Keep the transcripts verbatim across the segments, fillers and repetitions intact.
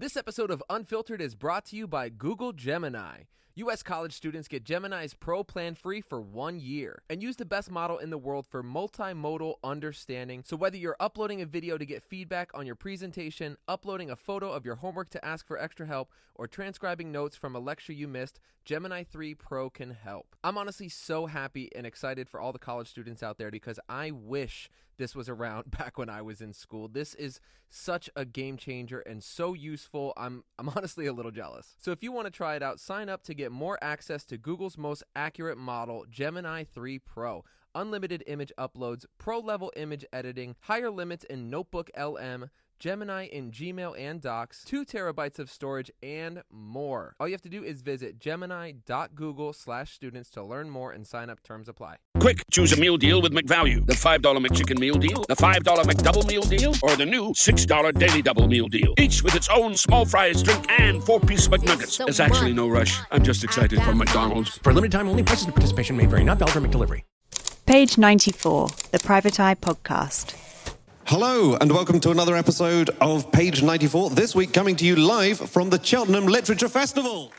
This episode of Unfiltered is brought to you by Google Gemini. U S college students get Gemini's Pro plan free for one year and use the best model in the world for multimodal understanding. So whether you're uploading a video to get feedback on your presentation, uploading a photo of your homework to ask for extra help, or transcribing notes from a lecture you missed, Gemini three Pro can help. I'm honestly so happy and excited for all the college students out there because I wish this was around back when I was in school. This is such a game changer and so useful. I'm I'm honestly a little jealous. So if you want to try it out, sign up to get more access to Google's most accurate model, Gemini three Pro. Unlimited image uploads, pro-level image editing, higher limits in Notebook L M, Gemini in Gmail and Docs, two terabytes of storage, and more. All you have to do is visit gemini.google slash students to learn more and sign up. Terms apply. Quick, choose a meal deal with McValue. The five dollar McChicken meal deal, the five dollar McDouble meal deal, or the new six dollar Daily Double meal deal. Each with its own small fries, drink, and four-piece McNuggets. There's actually no rush. I'm just excited for McDonald's. For a limited time only, prices and participation may vary. Not valid for McDelivery. Page ninety-four, the Private Eye Podcast. Hello, and welcome to another episode of Page ninety-four. This week coming to you live from the Cheltenham Literature Festival.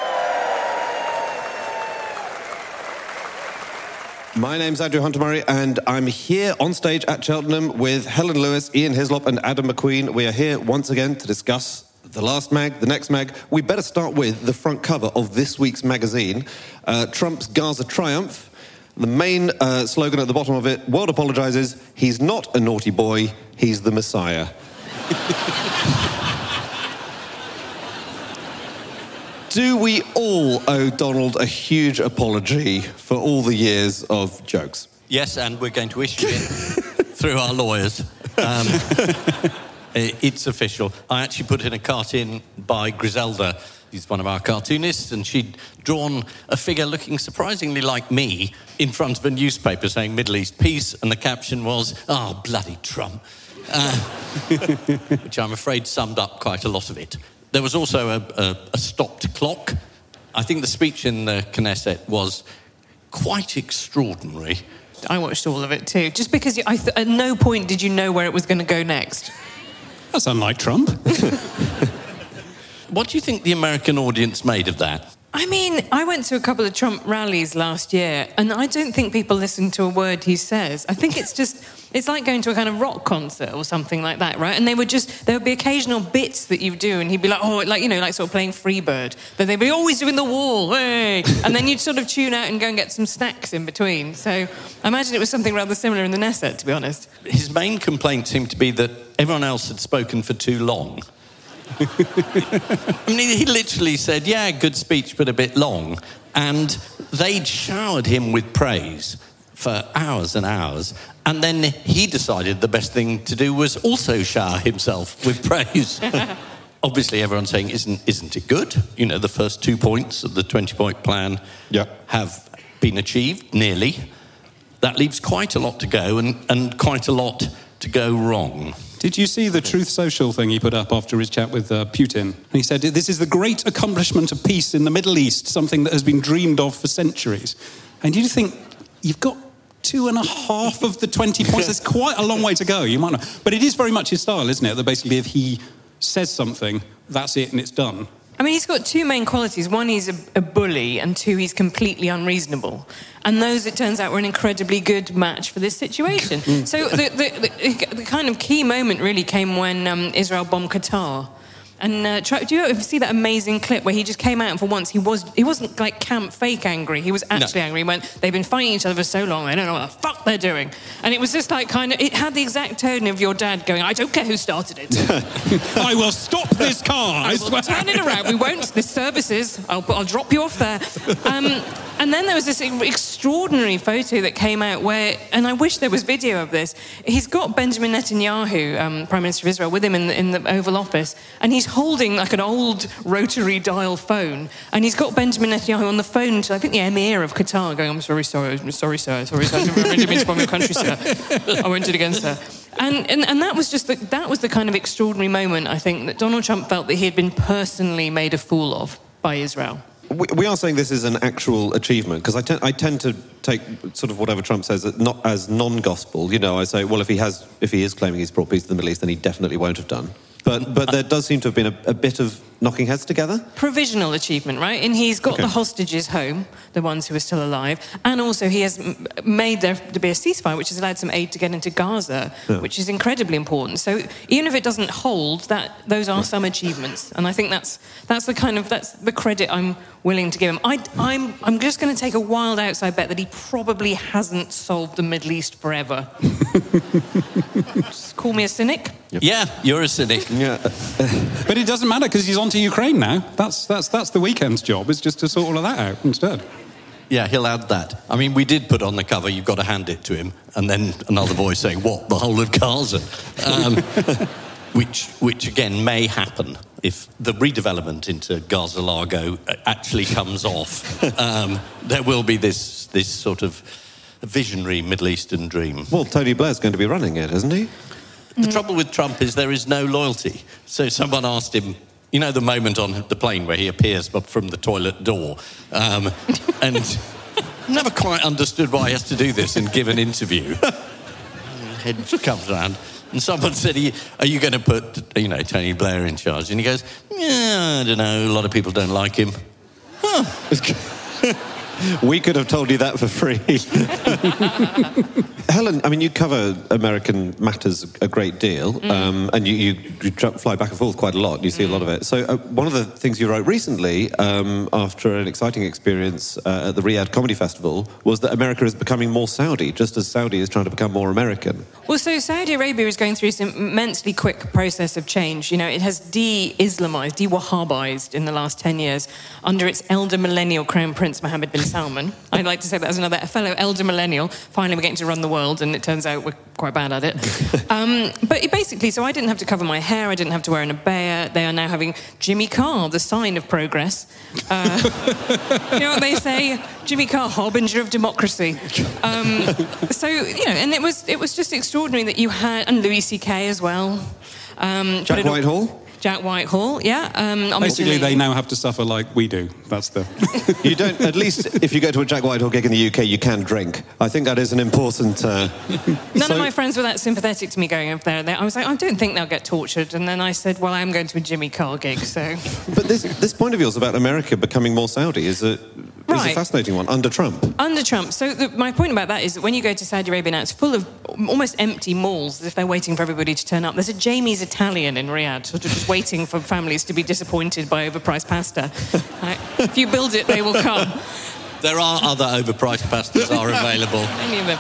My name's Andrew Hunter-Murray, and I'm here on stage at Cheltenham with Helen Lewis, Ian Hislop, and Adam McQueen. We are here once again to discuss the last mag, the next mag. We better start with the front cover of this week's magazine, uh, Trump's Gaza Triumph. The main uh, slogan at the bottom of it, world apologises, he's not a naughty boy, he's the Messiah. Do we all owe Donald a huge apology for all the years of jokes? Yes, and we're going to issue it through our lawyers. Um, it's official. I actually put in a cartoon by Griselda. He's one of our cartoonists, and she'd drawn a figure looking surprisingly like me in front of a newspaper saying Middle East peace, and the caption was, oh, bloody Trump, uh, which I'm afraid summed up quite a lot of it. There was also a, a, a stopped clock. I think the speech in the Knesset was quite extraordinary. I watched all of it too, just because I th- at no point did you know where it was going to go next. That's unlike Trump. What do you think the American audience made of that? I mean, I went to a couple of Trump rallies last year, and I don't think people listen to a word he says. I think it's just, it's like going to a kind of rock concert or something like that, right? And they would just, there would be occasional bits that you do, and he'd be like, oh, like, you know, like sort of playing Freebird. But they'd be always doing the wall, hey! And then you'd sort of tune out and go and get some snacks in between. So I imagine it was something rather similar in the Knesset, to be honest. His main complaint seemed to be that everyone else had spoken for too long. I mean, he literally said, yeah, good speech, but a bit long. And they'd showered him with praise for hours and hours. And then he decided the best thing to do was also shower himself with praise. Obviously, everyone's saying, isn't, isn't it good? You know, the first two points of the twenty-point plan yeah. have been achieved, nearly. That leaves quite a lot to go and, and quite a lot to go wrong. Did you see the Truth Social thing he put up after his chat with uh, Putin? And he said, this is the great accomplishment of peace in the Middle East, something that has been dreamed of for centuries. And you think, you've got two and a half of the twenty points. There's quite a long way to go. You might not. But it is very much his style, isn't it? That basically if he says something, that's it and it's done. I mean, he's got two main qualities. One, he's a, a bully, and two, he's completely unreasonable. And those, it turns out, were an incredibly good match for this situation. So the, the, the, the kind of key moment really came when um, Israel bombed Qatar. And uh, try, do you ever see that amazing clip where he just came out and for once he, was, he wasn't like camp fake angry, he was actually no. angry. He went, they've been fighting each other for so long, they don't know what the fuck they're doing. And it was just like kind of, it had the exact tone of your dad going, I don't care who started it. I will stop this car, I, I swear. will turn it around, we won't, there's services, I'll, I'll drop you off there. Um, and then there was this extraordinary photo that came out where, and I wish there was video of this, he's got Benjamin Netanyahu, um, Prime Minister of Israel, with him in the, in the Oval Office, and he's holding like an old rotary dial phone, and he's got Benjamin Netanyahu on the phone to, I think, the Emir of Qatar, going, I'm sorry, sorry, sorry, sir, sorry, sir, I didn't mean to bomb your country, sir. I won't do it again, sir. And, and and that was just the, that was the kind of extraordinary moment, I think, that Donald Trump felt that he had been personally made a fool of by Israel. We, we are saying this is an actual achievement, because I, te- I tend to take sort of whatever Trump says not as non-gospel. You know, I say, well, if he has, if he is claiming he's brought peace to the Middle East, then he definitely won't have done. But but there does seem to have been a, a bit of knocking heads together. Provisional achievement, right? And he's got Okay. the hostages home, the ones who are still alive, and also he has m- made there to be a ceasefire, which has allowed some aid to get into Gaza, Yeah. which is incredibly important. So even if it doesn't hold, that those are some achievements, and I think that's that's the kind of that's the credit I'm willing to give him. I, I'm I'm just going to take a wild outside bet that he probably hasn't solved the Middle East forever. Just call me a cynic. Yeah, you're a cynic. Yeah. But it doesn't matter because he's on to Ukraine now. That's, that's, that's the weekend's job, is just to sort all of that out instead. Yeah, he'll add that. I mean, we did put on the cover, you've got to hand it to him, and then another voice saying, what, the whole of Gaza? Um, which, which, again, may happen if the redevelopment into Gaza Largo actually comes off. Um, there will be this, this sort of visionary Middle Eastern dream. Well, Tony Blair's going to be running it, isn't he? The trouble with Trump is there is no loyalty. So someone asked him, you know the moment on the plane where he appears from the toilet door, um, and never quite understood why he has to do this and give an interview. Head comes around, and someone said, are you going to put, you know, Tony Blair in charge? And he goes, yeah, I don't know, a lot of people don't like him. Huh. We could have told you that for free. Helen, I mean, you cover American matters a great deal, mm. um, and you, you, you tra- fly back and forth quite a lot. You see mm. a lot of it. So uh, one of the things you wrote recently, um, after an exciting experience uh, at the Riyadh Comedy Festival, was that America is becoming more Saudi, just as Saudi is trying to become more American. Well, so Saudi Arabia is going through some immensely quick process of change. You know, it has de-Islamized, de-Wahhabized in the last ten years under its elder millennial Crown Prince Mohammed bin Salman. I'd like to say that as another a fellow elder millennial. Finally, we're getting to run the world, and it turns out we're quite bad at it. um, but it basically, so I didn't have to cover my hair, I didn't have to wear an abaya. They are now having Jimmy Carr, the sign of progress. Uh, you know what they say? Jimmy Carr, harbinger of democracy. Um, so, you know, and it was it was just extraordinary that you had, and Louis C K as well. Um, Jack Whitehall? Jack Whitehall, yeah. Um, Basically, they now have to suffer like we do. That's the... You don't, at least if you go to a Jack Whitehall gig in the U K, you can drink. I think that is an important... Uh... None so... of my friends were that sympathetic to me going over there. I was like, I don't think they'll get tortured. And then I said, well, I am going to a Jimmy Carr gig, so... But this this point of yours about America becoming more Saudi is a, is Right. a fascinating one, under Trump. Under Trump. So the, my point about that is that when you go to Saudi Arabia now, it's full of almost empty malls, as if they're waiting for everybody to turn up. There's a Jamie's Italian in Riyadh, sort of just waiting for families to be disappointed by overpriced pasta. Right? If you build it, they will come. There are other overpriced pastas are available. Any of them.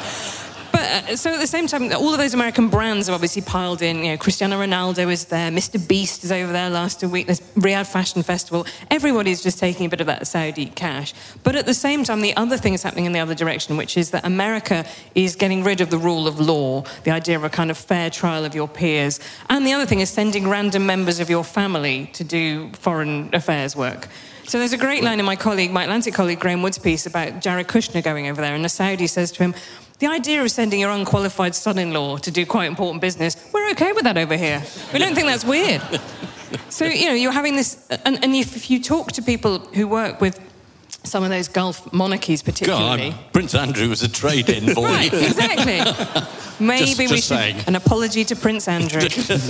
But uh, so at the same time, all of those American brands have obviously piled in. You know, Cristiano Ronaldo is there, Mister Beast is over there last week. There's Riyadh Fashion Festival. Everybody's just taking a bit of that Saudi cash. But at the same time, the other thing is happening in the other direction, which is that America is getting rid of the rule of law, the idea of a kind of fair trial of your peers. And the other thing is sending random members of your family to do foreign affairs work. So there's a great line in my colleague, my Atlantic colleague, Graham Wood's piece about Jared Kushner going over there, and the Saudi says to him, the idea of sending your unqualified son-in-law to do quite important business, we're okay with that over here. We don't think that's weird. So, you know, you're having this... And, and if, if you talk to people who work with some of those Gulf monarchies particularly... God, Prince Andrew was a trade envoy. Right, exactly. Maybe just, we just should... saying. An apology to Prince Andrew.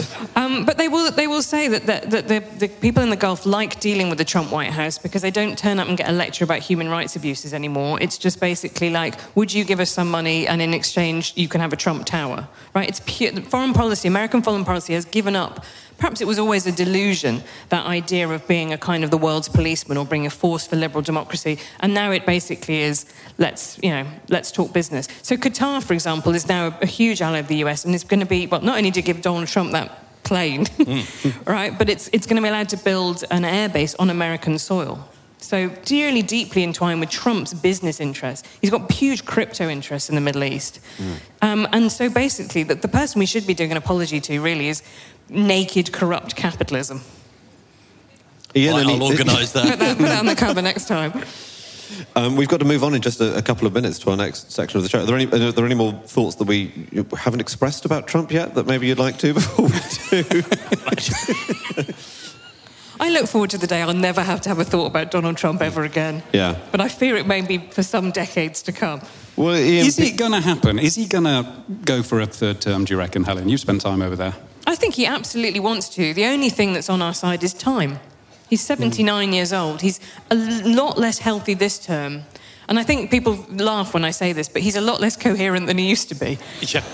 um, but they will they will say that, that, that the, the people in the Gulf like dealing with the Trump White House because they don't turn up and get a lecture about human rights abuses anymore. It's just basically like, would you give us some money and in exchange you can have a Trump Tower? Right? It's pure... Foreign policy, American foreign policy has given up... Perhaps it was always a delusion, that idea of being a kind of the world's policeman or being a force for liberal democracy. And now it basically is, let's, you know, let's talk business. So Qatar, for example, is now a huge ally of the U S and it's going to be, well, not only to give Donald Trump that plane, mm. right, but it's, it's going to be allowed to build an airbase on American soil. So dearly, deeply entwined with Trump's business interests. He's got huge crypto interests in the Middle East. Mm. Um, and so basically, the, the person we should be doing an apology to, really, is naked, corrupt capitalism. Ian, right, any, I'll organise that. Put that. Put that on the cover next time. Um, we've got to move on in just a, a couple of minutes to our next section of the show. Are there any, are there any more thoughts that we haven't expressed about Trump yet that maybe you'd like to before we do? I look forward to the day I'll never have to have a thought about Donald Trump ever again. Yeah. But I fear it may be for some decades to come. Well, Ian, is it going to happen? Is he going to go for a third term, do you reckon, Helen? You've spent time over there. I I think he absolutely wants to. The only thing that's on our side is time. He's seventy-nine mm. years old. He's a lot less healthy this term. And I think people laugh when I say this, but he's a lot less coherent than he used to be. Yeah.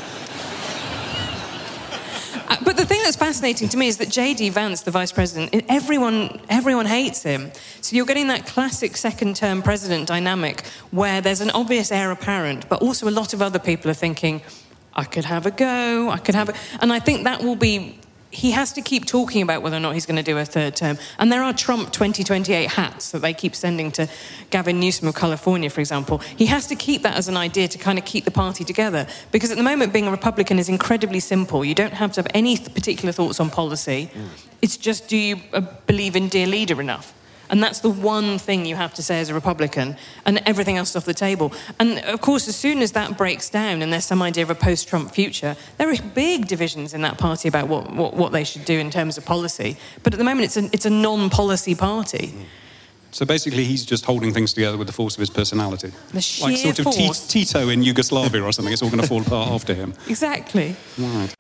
uh, but the thing that's fascinating to me is that J D Vance, the vice president, everyone, everyone hates him. So you're getting that classic second-term president dynamic where there's an obvious heir apparent, but also a lot of other people are thinking, I could have a go, I could have a... And I think that will be... He has to keep talking about whether or not he's going to do a third term. And there are Trump twenty twenty-eight hats that they keep sending to Gavin Newsom of California, for example. He has to keep that as an idea to kind of keep the party together. Because at the moment, being a Republican is incredibly simple. You don't have to have any particular thoughts on policy. Mm. It's just, do you uh, believe in dear leader enough? And that's the one thing you have to say as a Republican, and everything else is off the table. And, of course, as soon as that breaks down and there's some idea of a post-Trump future, there are big divisions in that party about what, what, what they should do in terms of policy. But at the moment, it's a, it's a non-policy party. So basically, he's just holding things together with the force of his personality. The sheer like sort of force. T- Tito in Yugoslavia or something. It's all going to fall apart after him. Exactly. Right.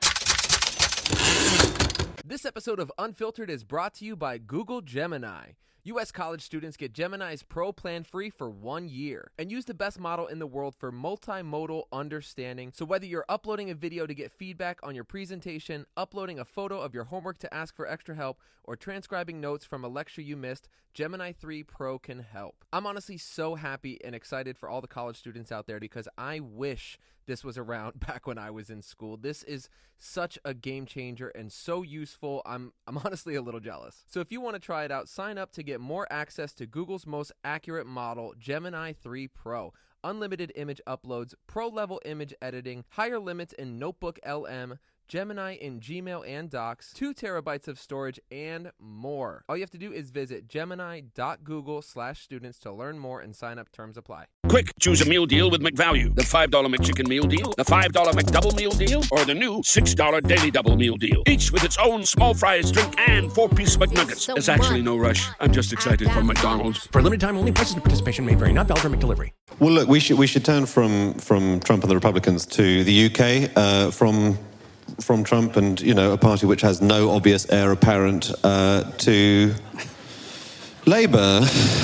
This episode of Unfiltered is brought to you by Google Gemini. U S college students get Gemini's Pro plan free for one year and use the best model in the world for multimodal understanding. So whether you're uploading a video to get feedback on your presentation, uploading a photo of your homework to ask for extra help, or transcribing notes from a lecture you missed, Gemini three Pro can help. I'm honestly so happy and excited for all the college students out there because I wish this was around back when I was in school. This is such a game changer and so useful. I'm I'm honestly a little jealous. So if you want to try it out, sign up to get more access to Google's most accurate model, Gemini three Pro. Unlimited image uploads, pro-level image editing, higher limits in Notebook L M, Gemini in Gmail and Docs, two terabytes of storage, and more. All you have to do is visit gemini.google slash students to learn more and sign up. Terms apply. Quick, choose a meal deal with McValue. The five dollar McChicken Meal Deal, the five dollar McDouble Meal Deal, or the new six dollar Daily Double Meal Deal. Each with its own small fries, drink, and four-piece McNuggets. There's actually no rush. I'm just excited for McDonald's. For a limited time only, prices and participation may vary. Not valid for McDelivery. Well, look, we should we should turn from from Trump and the Republicans to the U K, uh, from from Trump and, you know, a party which has no obvious heir apparent, uh, to Labour.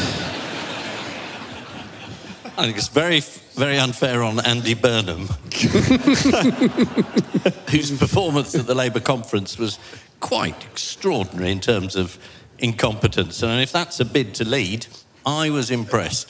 I think it's very, very unfair on Andy Burnham, whose performance at the Labour conference was quite extraordinary in terms of incompetence. And if that's a bid to lead, I was impressed.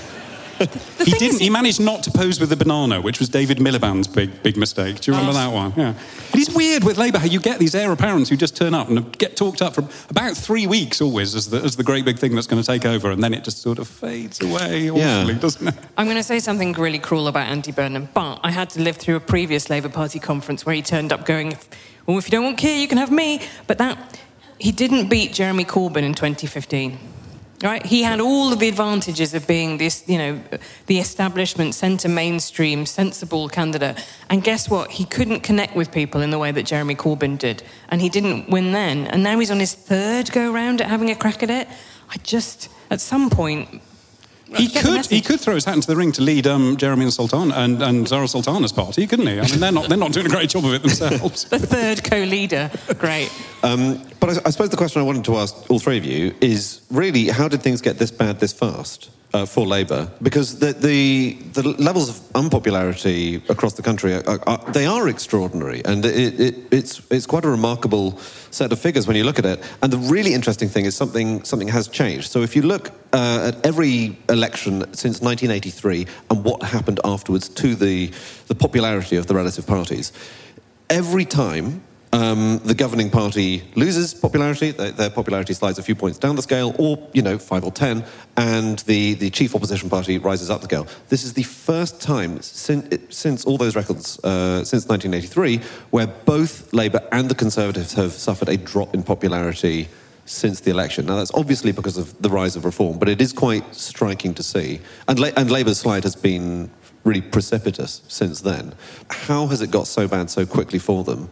He didn't. He managed not to pose with the banana, which was David Miliband's big, big mistake. Do you remember that one? Yeah. It is weird with Labour how you get these heir apparents who just turn up and get talked up for about three weeks always as the, as the great big thing that's going to take over, and then it just sort of fades away awfully, yeah. doesn't it? I'm going to say something really cruel about Andy Burnham, but I had to live through a previous Labour Party conference where he turned up going, well, if you don't want Keir, you can have me. But that, he didn't beat Jeremy Corbyn in twenty fifteen. Right, he had all of the advantages of being this, you know, the establishment, centre mainstream, sensible candidate. And guess what? He couldn't connect with people in the way that Jeremy Corbyn did. And he didn't win then. And now he's on his third go-round at having a crack at it. I just, at some point... He could he could throw his hat into the ring to lead um, Jeremy and Sultan and, and Zara Sultana's party, couldn't he? I mean, they're not they're not doing a great job of it themselves. The third co-leader, great. Um, but I, I suppose the question I wanted to ask all three of you is really, how did things get this bad this fast uh, for Labour? Because the, the the levels of unpopularity across the country are, are, are, they are extraordinary, and it, it, it's it's quite a remarkable set of figures when you look at it. And the really interesting thing is something something has changed. So if you look uh, at every election since nineteen eighty-three and what happened afterwards to the the popularity of the relative parties, every time um, the governing party loses popularity, their, their popularity slides a few points down the scale, or, you know, five or ten, and the, the chief opposition party rises up the scale. This is the first time since, since all those records, uh, since nineteen eighty-three, where both Labour and the Conservatives have suffered a drop in popularity since the election. Now, that's obviously because of the rise of reform, but it is quite striking to see. And, La- and Labour's slide has been really precipitous since then. How has it got so bad so quickly for them?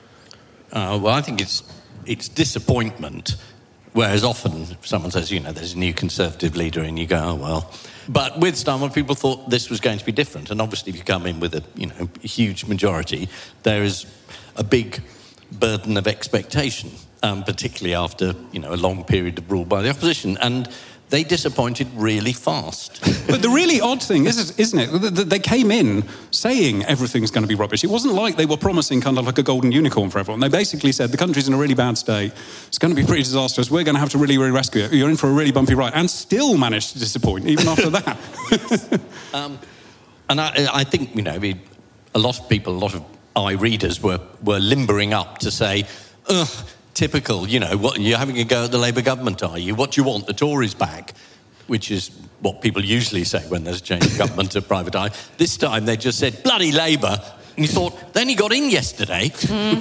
Uh, well, I think it's it's disappointment, whereas often someone says, you know, there's a new Conservative leader, and you go, oh, well. But with Starmer, people thought this was going to be different, and obviously if you come in with a, you know, huge majority, there is a big burden of expectation, um, particularly after, you know, a long period of rule by the opposition. And they disappointed really fast. But the really odd thing is, isn't it, that they came in saying everything's going to be rubbish. It wasn't like they were promising kind of like a golden unicorn for everyone. They basically said the country's in a really bad state. It's going to be pretty disastrous. We're going to have to really, really rescue it. You're in for a really bumpy ride. And still managed to disappoint, even after that. um, and I, I think, you know, a lot of people, a lot of eye readers were, were limbering up to say, ugh, typical, you know, what, you're having a go at the Labour government, are you? What do you want, the Tories back? Which is what people usually say when there's a change of government to private eye. This time they just said, bloody Labour. And you thought, they only got in yesterday.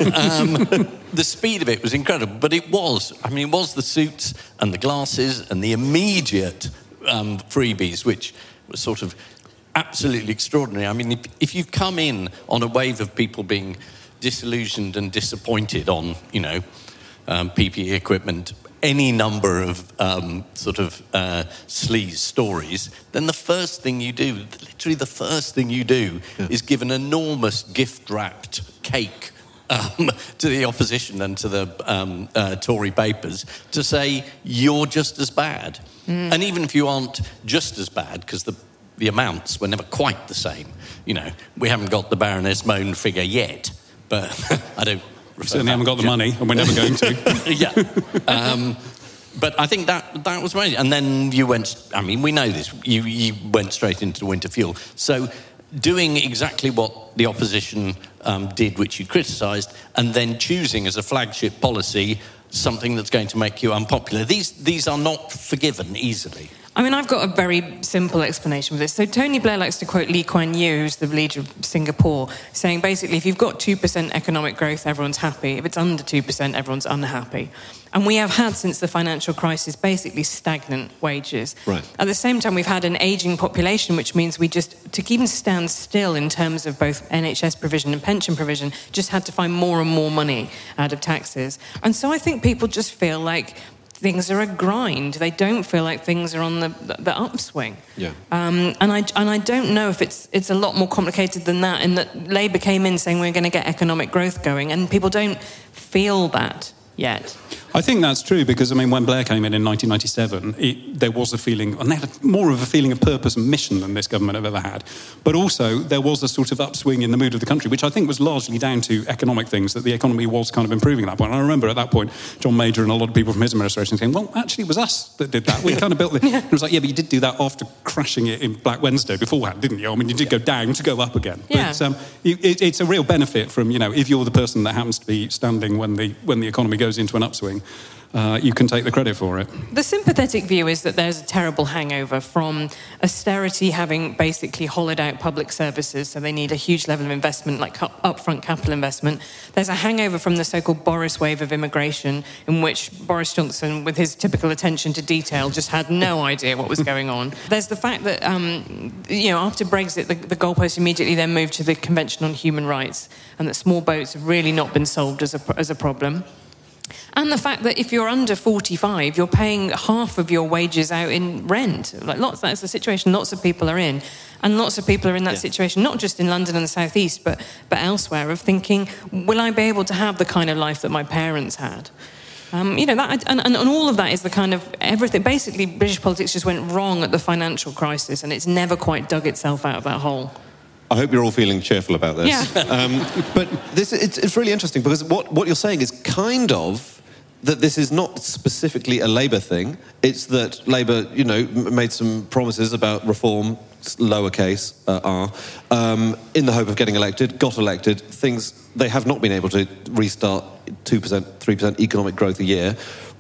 um, the speed of it was incredible. But it was, I mean, it was the suits and the glasses and the immediate um, freebies, which was sort of absolutely extraordinary. I mean, if, if you've come in on a wave of people being disillusioned and disappointed on, you know, Um, P P E equipment, any number of um, sort of uh, sleaze stories, then the first thing you do, literally the first thing you do, yeah. is give an enormous gift-wrapped cake um, to the opposition and to the um, uh, Tory papers to say, you're just as bad. Mm. And even if you aren't just as bad, because the, the amounts were never quite the same. You know, we haven't got the Baroness Mohn figure yet, but I don't... We certainly haven't got the money, and we're never going to. yeah. Um, but I think that that was amazing. And then you went, I mean, we know this, you, you went straight into the winter fuel. So doing exactly what the opposition um, did, which you criticised, and then choosing as a flagship policy something that's going to make you unpopular. These, these are not forgiven easily. I mean, I've got a very simple explanation for this. So Tony Blair likes to quote Lee Kuan Yew, who's the leader of Singapore, saying basically if you've got two percent economic growth, everyone's happy. If it's under two percent, everyone's unhappy. And we have had, since the financial crisis, basically stagnant wages. Right. At the same time, we've had an ageing population, which means we just, to even stand still in terms of both N H S provision and pension provision, just had to find more and more money out of taxes. And so I think people just feel like things are a grind. They don't feel like things are on the, the, the upswing. Yeah. Um, and I and I don't know if it's it's a lot more complicated than that, in that Labour came in saying we're going to get economic growth going, and people don't feel that yet. I think that's true because, I mean, when Blair came in in nineteen ninety-seven, it, there was a feeling, and they had more of a feeling of purpose and mission than this government have ever had. But also, there was a sort of upswing in the mood of the country, which I think was largely down to economic things, that the economy was kind of improving at that point. And I remember at that point, John Major and a lot of people from his administration saying, well, actually, it was us that did that. We kind of built it. Yeah. It was like, yeah, but you did do that after crashing it in Black Wednesday beforehand, didn't you? I mean, you did go down to go up again. Yeah. But um, it, it's a real benefit from, you know, if you're the person that happens to be standing when the when the economy goes into an upswing, Uh, you can take the credit for it. The sympathetic view is that there's a terrible hangover from austerity having basically hollowed out public services, so they need a huge level of investment, like upfront capital investment. There's a hangover from the so-called Boris wave of immigration, in which Boris Johnson, with his typical attention to detail, just had no idea what was going on. There's the fact that, um, you know, after Brexit, the, the goalposts immediately then moved to the Convention on Human Rights, and that small boats have really not been solved as a, as a problem. And the fact that if you're under forty-five, you're paying half of your wages out in rent. Like lots, that's the situation lots of people are in. And lots of people are in that yeah. situation, not just in London and the South East, but, but elsewhere, of thinking, will I be able to have the kind of life that my parents had? Um, you know, that, and, and all of that is the kind of everything. Basically, British politics just went wrong at the financial crisis, and it's never quite dug itself out of that hole. I hope you're all feeling cheerful about this. Yeah. Um, but this, it's, it's really interesting because what, what you're saying is kind of that this is not specifically a Labour thing. It's that Labour, you know, made some promises about reform, lowercase uh, r, um, in the hope of getting elected, got elected. Things, they have not been able to restart two percent, three percent economic growth a year.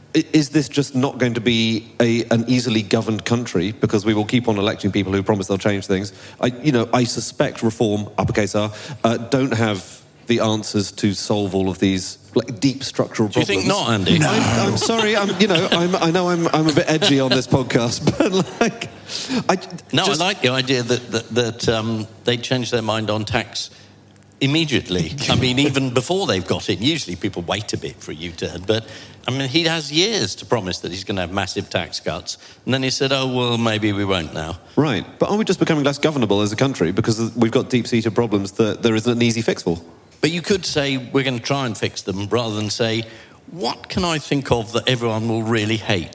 Is this just not going to be a, an easily governed country because we will keep on electing people who promise they'll change things? I, you know, I suspect reform, uppercase R, uh, don't have the answers to solve all of these like deep structural problems. Do you think not, Andy? No. I'm, I'm sorry. I'm, you know, I'm, I know I'm, I'm a bit edgy on this podcast, but like, I no, just... I like the idea that that, that um, they change their mind on tax immediately. I mean, even before they've got in. Usually people wait a bit for a U-turn, but I mean, he has years to promise that he's going to have massive tax cuts, and then he said, "Oh well, maybe we won't now." Right, but are we just becoming less governable as a country because we've got deep-seated problems that there isn't an easy fix for? But you could say, we're going to try and fix them, rather than say, what can I think of that everyone will really hate?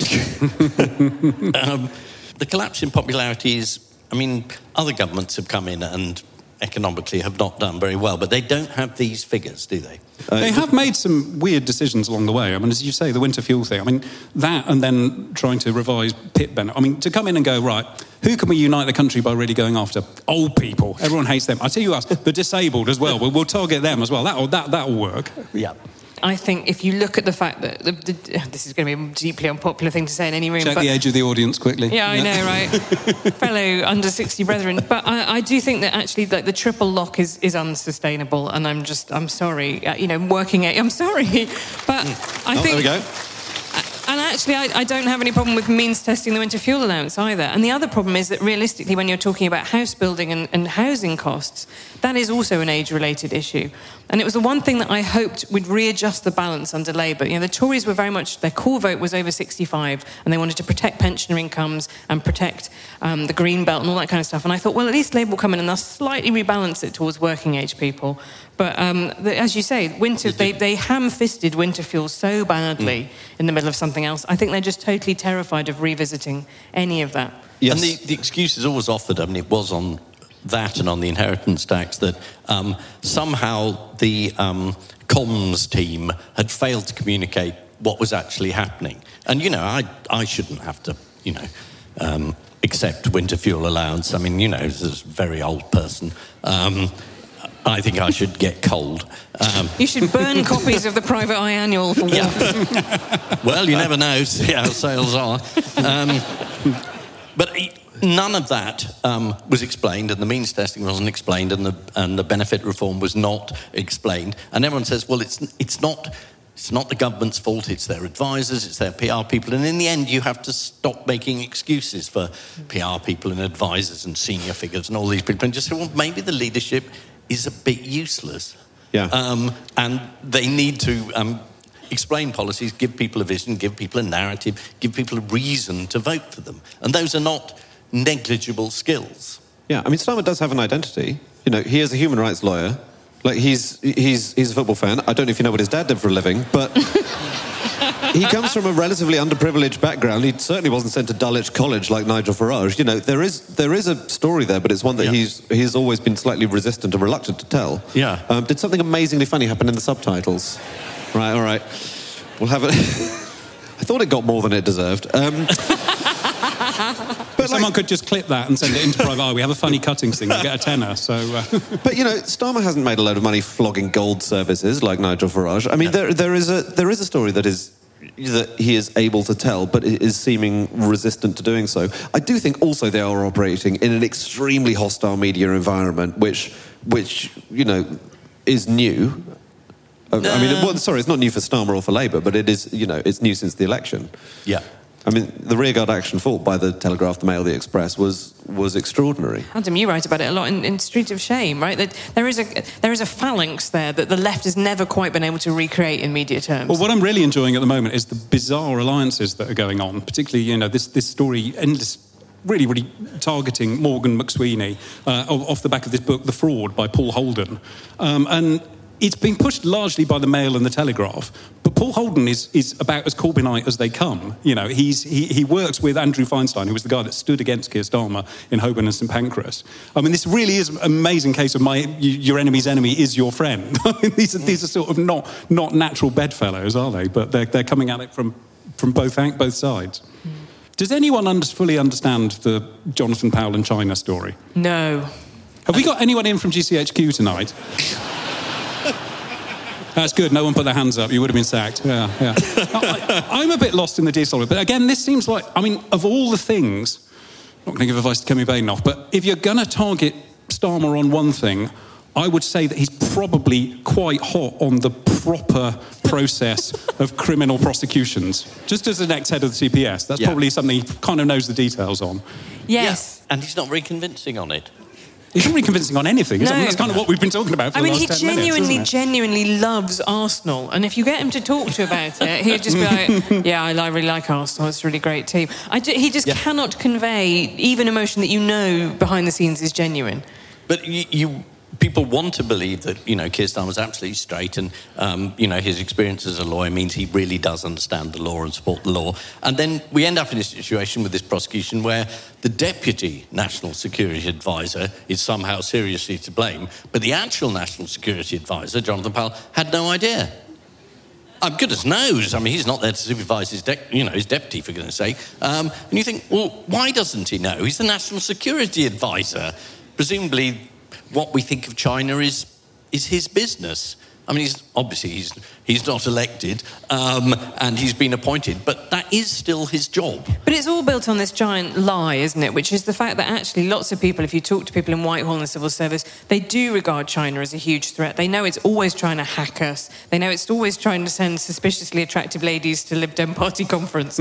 um, the collapse in popularity is, I mean, other governments have come in and economically have not done very well, but they don't have these figures, do they? Uh, they have made some weird decisions along the way. I mean, as you say, the winter fuel thing, I mean, that and then trying to revise pit benefit. I mean, to come in and go, right, who can we unite the country by really going after? Old people. Everyone hates them. I tell you what, the disabled as well. We'll, we'll target them as well. That'll, that, that'll work. Yeah. I think if you look at the fact that... The, the, this is going to be a deeply unpopular thing to say in any room. Check but, the age of the audience quickly. Yeah, I know, right? Fellow under sixty brethren. But I, I do think that actually like, the triple lock is, is unsustainable, and I'm just... I'm sorry. Uh, you know, working at... I'm sorry. But I oh, think... there we go. And actually, I, I don't have any problem with means testing the winter fuel allowance either. And the other problem is that realistically, when you're talking about house building and, and housing costs, that is also an age-related issue. And it was the one thing that I hoped would readjust the balance under Labour. You know, the Tories were very much, their core vote was over sixty-five, and they wanted to protect pensioner incomes and protect um, the green belt and all that kind of stuff. And I thought, well, at least Labour will come in and they'll slightly rebalance it towards working-age people. But um, the, as you say, winter they, they ham-fisted winter fuel so badly mm. in the middle of something else. I think they're just totally terrified of revisiting any of that. Yes. And the, the excuse is always offered, I mean, it was on that and on the inheritance tax, that um, somehow the um, comms team had failed to communicate what was actually happening. And, you know, I, I shouldn't have to, you know, um, accept winter fuel allowance. I mean, you know, as a very old person... Um, I think I should get cold. Um, you should burn copies of the Private Eye Annual for warmth. Yeah. Well, you never know. See how sales are. Um, but none of that um, was explained, and the means testing wasn't explained, and the and the benefit reform was not explained. And everyone says, well, it's it's not. It's not the government's fault, it's their advisors, it's their P R people. And in the end, you have to stop making excuses for P R people and advisors and senior figures and all these people and just say, well, maybe the leadership is a bit useless. Yeah. Um, and they need to um, explain policies, give people a vision, give people a narrative, give people a reason to vote for them. And those are not negligible skills. Yeah, I mean, Starmer does have an identity. You know, he is a human rights lawyer. Like, he's he's he's a football fan. I don't know if you know what his dad did for a living, but he comes from a relatively underprivileged background. He certainly wasn't sent to Dulwich College like Nigel Farage. You know, there is there is a story there, but it's one that yeah. he's he's always been slightly resistant and reluctant to tell. Yeah. Um, did something amazingly funny happen in the subtitles? Right, all right. We'll have it. I thought it got more than it deserved. Um, But someone like, could just clip that and send it into Private Eye. We have a funny cuttings thing. We get a tenner. So, uh... But you know, Starmer hasn't made a load of money flogging gold services like Nigel Farage. I mean, no. there there is a there is a story that is that he is able to tell, but is seeming resistant to doing so. I do think also they are operating in an extremely hostile media environment, which which you know is new. No. I mean, well, sorry, it's not new for Starmer or for Labour, but it is, you know, it's new since the election. Yeah. I mean, the rearguard action fought by the Telegraph, the Mail, the Express was was extraordinary. Adam, you write about it a lot in, in Street of Shame, right? That there is a there is a phalanx there that the left has never quite been able to recreate in media terms. Well, what I'm really enjoying at the moment is the bizarre alliances that are going on, particularly, you know, this this story, endless, really, really targeting Morgan McSweeney uh, off the back of this book, The Fraud, by Paul Holden. Um, and it's been pushed largely by the Mail and the Telegraph, but Paul Holden is, is about as Corbynite as they come. You know, he's, he, he works with Andrew Feinstein, who was the guy that stood against Keir Starmer in Holborn and St Pancras. I mean, this really is an amazing case of my your enemy's enemy is your friend. I mean, these are these are sort of not not natural bedfellows, are they? But they're they're coming at it from from both both sides. Mm. Does anyone under, fully understand the Jonathan Powell and China story? No. Have we got anyone in from G C H Q tonight? That's good. No one put their hands up. You would have been sacked. Yeah, yeah. I, I'm a bit lost in the deal, but again, this seems like, I mean, of all the things, I'm not going to give advice to Kemi Badenoch, but if you're going to target Starmer on one thing, I would say that he's probably quite hot on the proper process of criminal prosecutions. Just as the next head of the C P S, that's yeah. probably something he kind of knows the details on. Yes. Yeah. And he's not very convincing on it. He's not really convincing on anything. No. I mean, that's kind of what we've been talking about for I the mean, last he ten genuinely, minutes, genuinely loves Arsenal. And if you get him to talk to you about it, he'd just be like, yeah, I really like Arsenal. It's a really great team. I do, he just yeah. cannot convey even emotion that you know behind the scenes is genuine. But you, you people want to believe that, you know, Keir Starmer's absolutely straight and, um, you know, his experience as a lawyer means he really does understand the law and support the law. And then we end up in a situation with this prosecution where the Deputy National Security Advisor is somehow seriously to blame, but the actual National Security Advisor, Jonathan Powell, had no idea. I'm goodness knows. I mean, he's not there to supervise his, de- you know, his deputy, for goodness sake. Um, and you think, well, why doesn't he know? He's the National Security Advisor. Presumably, what we think of China is is his business. I mean, he's obviously he's he's not elected, um, and he's been appointed, but that is still his job. But it's all built on this giant lie, isn't it? Which is the fact that actually lots of people, if you talk to people in Whitehall and the civil service, they do regard China as a huge threat. They know it's always trying to hack us. They know it's always trying to send suspiciously attractive ladies to Lib Dem Party conference.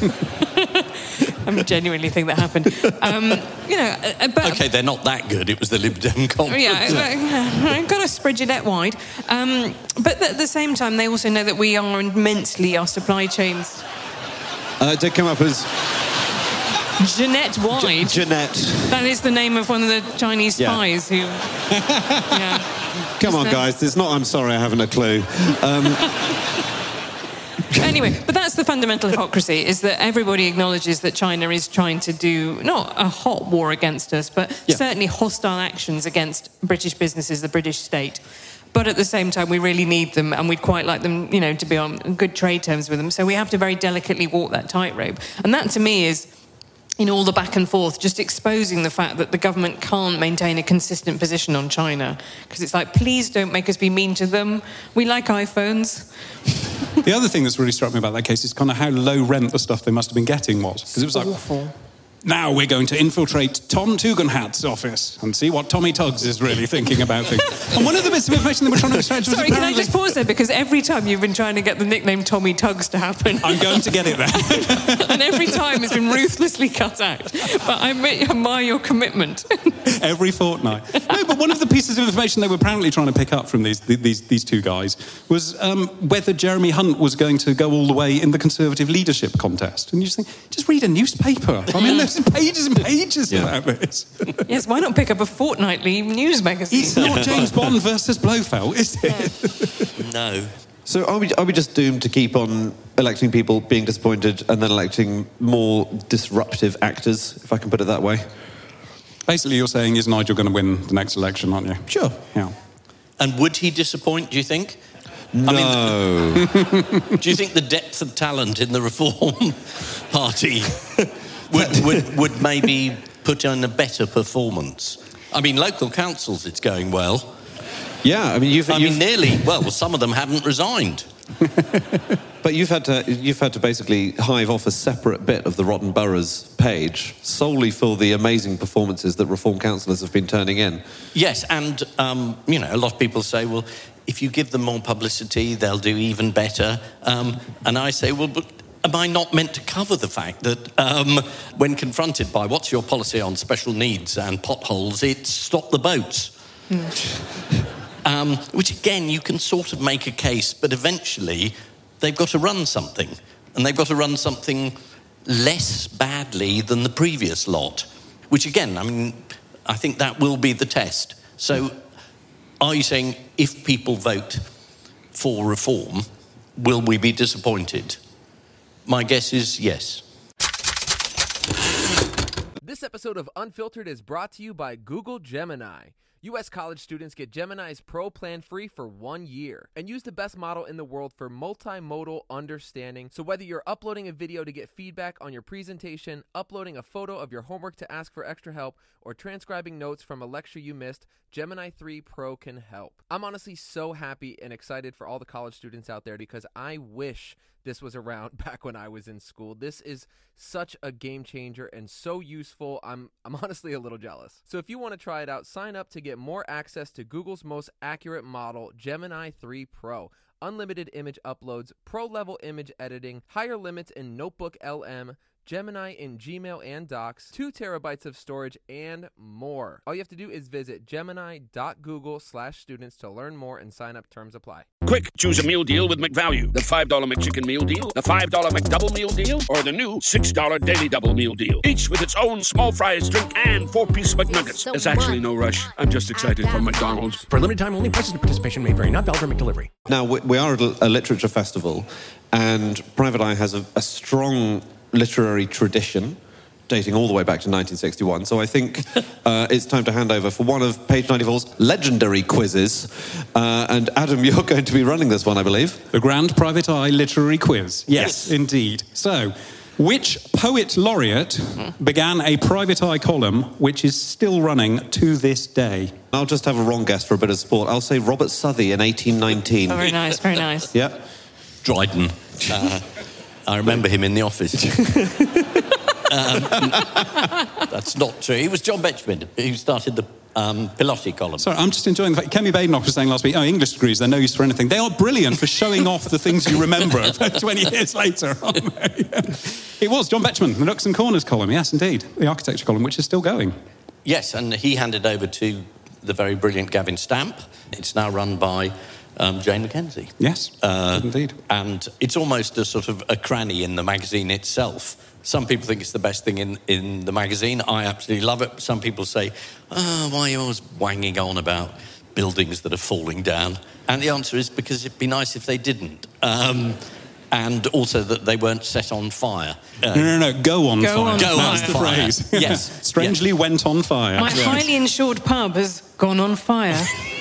I genuinely think that happened. Um, you know, but... OK, they're not that good. It was the Lib Dem conference. Yeah, I've got to spread your net wide. Um, but at the same time, they also know that we are immensely, our supply chains... Uh, it did come up as... Jeanette Wide. Je- Jeanette. That is the name of one of the Chinese spies yeah. who... yeah. Come on, guys. It's not I'm sorry, I haven't a clue. Um... Anyway, but that's the fundamental hypocrisy, is that everybody acknowledges that China is trying to do, not a hot war against us, but yeah. certainly hostile actions against British businesses, the British state. But at the same time, we really need them, and we'd quite like them, you know, to be on good trade terms with them. So we have to very delicately walk that tightrope. And that, to me, is... in all the back and forth, just exposing the fact that the government can't maintain a consistent position on China. Because it's like, please don't make us be mean to them. We like iPhones. The other thing that's really struck me about that case is kind of how low rent the stuff they must have been getting was. Because it was like, awful. Now we're going to infiltrate Tom Tugendhat's office and see what Tommy Tuggs is really thinking about things. And one of the bits of information they were trying to extract was Sorry, apparently... can I just pause there? Because every time you've been trying to get the nickname Tommy Tuggs to happen... I'm going to get it there. And every time it's been ruthlessly cut out. But I admire your commitment. Every fortnight. No, but one of the pieces of information they were apparently trying to pick up from these these, these two guys was um, whether Jeremy Hunt was going to go all the way in the Conservative leadership contest. And you just think, just read a newspaper. I mean, there's pages and pages yeah. about this. Yes, why not pick up a fortnightly news magazine? It's not James Bond versus Blofeld, is it? No. So are we, are we just doomed to keep on electing people, being disappointed, and then electing more disruptive actors, if I can put it that way? Basically, you're saying, is Nigel going to win the next election, aren't you? Sure. Yeah. And would he disappoint, do you think? No. I mean, do you think the depth of talent in the Reform Party would, would, would maybe put on a better performance? I mean, local councils, it's going well. Yeah, I mean, you've... I you've... mean, nearly, well, some of them haven't resigned. But you've had to you've had to basically hive off a separate bit of the Rotten Boroughs page solely for the amazing performances that Reform councillors have been turning in. Yes, and, um, you know, a lot of people say, well, if you give them more publicity, they'll do even better. Um, and I say, well, but am I not meant to cover the fact that um, when confronted by what's your policy on special needs and potholes, it's stop the boats? Mm. Um, which, again, you can sort of make a case, but eventually they've got to run something. And they've got to run something less badly than the previous lot. Which, again, I mean, I think that will be the test. So are you saying if people vote for reform, will we be disappointed? My guess is yes. This episode of Unfiltered is brought to you by Google Gemini. U S college students get Gemini's Pro plan free for one year and use the best model in the world for multimodal understanding. So whether you're uploading a video to get feedback on your presentation, uploading a photo of your homework to ask for extra help, or transcribing notes from a lecture you missed, Gemini three Pro can help. I'm honestly so happy and excited for all the college students out there because I wish this was around back when I was in school. This is such a game changer and so useful. I'm I'm honestly a little jealous. So if you want to try it out, sign up to get more access to Google's most accurate model, Gemini three Pro. Unlimited image uploads, pro-level image editing, higher limits in Notebook L M, Gemini in Gmail and Docs, two terabytes of storage, and more. All you have to do is visit gemini.google slash students to learn more and sign up. Terms apply. Quick, choose a meal deal with McValue. The five dollar McChicken Meal Deal, the five dollar McDouble Meal Deal, or the new six dollar Daily Double Meal Deal. Each with its own small fries, drink, and four-piece McNuggets. There's actually no rush. I'm just excited for McDonald's. For a limited time only, prices and participation may vary. Not valid for McDelivery. Now, we, we are at a literature festival, and Private Eye has a, a strong literary tradition dating all the way back to nineteen sixty-one. So I think uh, it's time to hand over for one of Page ninety-four's legendary quizzes. Uh, and Adam, you're going to be running this one, I believe. The Grand Private Eye Literary Quiz. Yes, Yes. indeed. So, which poet laureate began a Private Eye column which is still running to this day? I'll just have a wrong guess for a bit of sport. I'll say Robert Southey in eighteen nineteen. Very nice, very nice. Yeah. Dryden. Uh, I remember him in the office. um, that's not true. He was John Betjeman who started the um, Pilotti column. Sorry, I'm just enjoying the fact Kemi Badenoch was saying last week, oh, English degrees, they're no use for anything. They are brilliant for showing off the things you remember twenty years later, aren't they? It was John Betjeman, the Nooks and Corners column, yes, indeed. The architecture column, which is still going. Yes, and he handed over to the very brilliant Gavin Stamp. It's now run by um, Jane Mackenzie. Yes, Uh, indeed. And it's almost a sort of a cranny in the magazine itself. Some people think it's the best thing in, in the magazine. I absolutely love it. Some people say, oh, why are you always wanging on about buildings that are falling down? And the answer is because it'd be nice if they didn't. Um, and also that they weren't set on fire. Uh, No, no, no, go on Go fire. on Go That's on the fire. phrase. Yes. Strangely went on fire. My Yes. highly insured pub has gone on fire.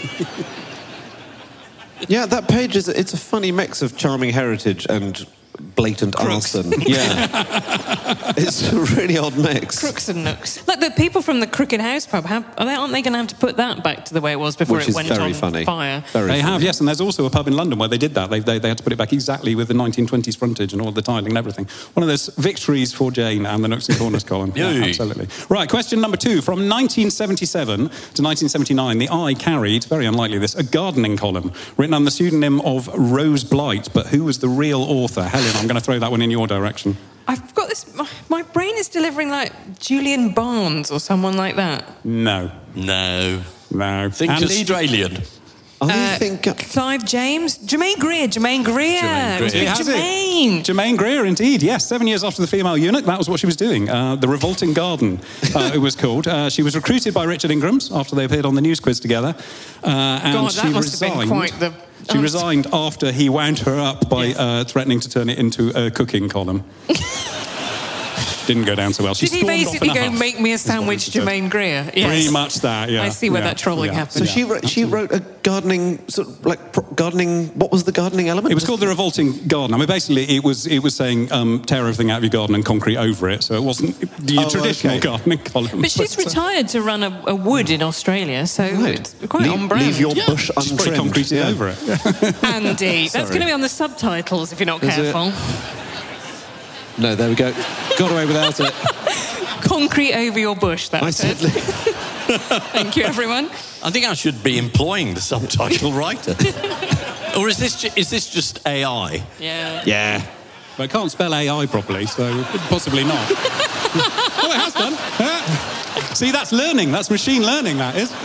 Yeah, that page is it's a funny mix of charming heritage and blatant arson. Yeah. It's a really odd mix. Crooks and nooks. Like the people from the Crooked House pub, have, are they, aren't they going to have to put that back to the way it was before Which it is went very on funny. fire? Very They funny. have, yes, and there's also a pub in London where they did that. They, they, they had to put it back exactly with the nineteen twenties frontage and all the tiling and everything. One of those victories for Jane and the Nooks and Corners column. Yeah, Yay. absolutely. Right, question number two. From nineteen seventy-seven to nineteen seventy-nine, the Eye carried, very unlikely this, a gardening column written under the pseudonym of Rose Blight. But who was the real author? Helen, I'm going to throw that one in your direction. I've got this. My, my brain is delivering like Julian Barnes or someone like that. No. no. No. Think And- Australian. I think... Uh, Clive James, Jermaine Greer, Jermaine Greer. Jermaine It was Greer. with It has it. Jermaine. Jermaine Greer, indeed, yes. Seven years after The Female Eunuch, that was what she was doing. Uh, the Revolting Garden, uh, it was called. Uh, she was recruited by Richard Ingrams after they appeared on the news quiz together. Uh, and God, she that must have resigned. been quite the... She Oh, resigned after he wound her up by Yes. uh, threatening to turn it into a cooking column. Didn't go down so well. She Did he stormed off basically in a go, huff, make me a is what sandwich, she said. Jermaine Greer? Yes. Pretty much that, yeah. I see where yeah, that trolling yeah. happened. So she wrote, she wrote a gardening, sort of like pro- gardening, what was the gardening element? It was called The Revolting Garden. I mean, basically, it was it was saying um, tear everything out of your garden and concrete over it. So it wasn't the Oh, traditional okay. gardening column. But she's uh, retired to run a, a wood in Australia, so Right. it's quite leave, on brand. leave your Yeah. bush She's probably untrimmed. concreted Yeah. over it. Andy, that's Sorry. going to be on the subtitles if you're not Is it? careful. No, there we go. Got away without it. Concrete over your bush, I that's it. certainly... Thank you, everyone. I think I should be employing the subtitle writer. Or is this, ju- is this just A I? Yeah. Yeah. But I can't spell A I properly, so possibly not. Oh, it has done. Ah. See, that's learning. That's machine learning, that is.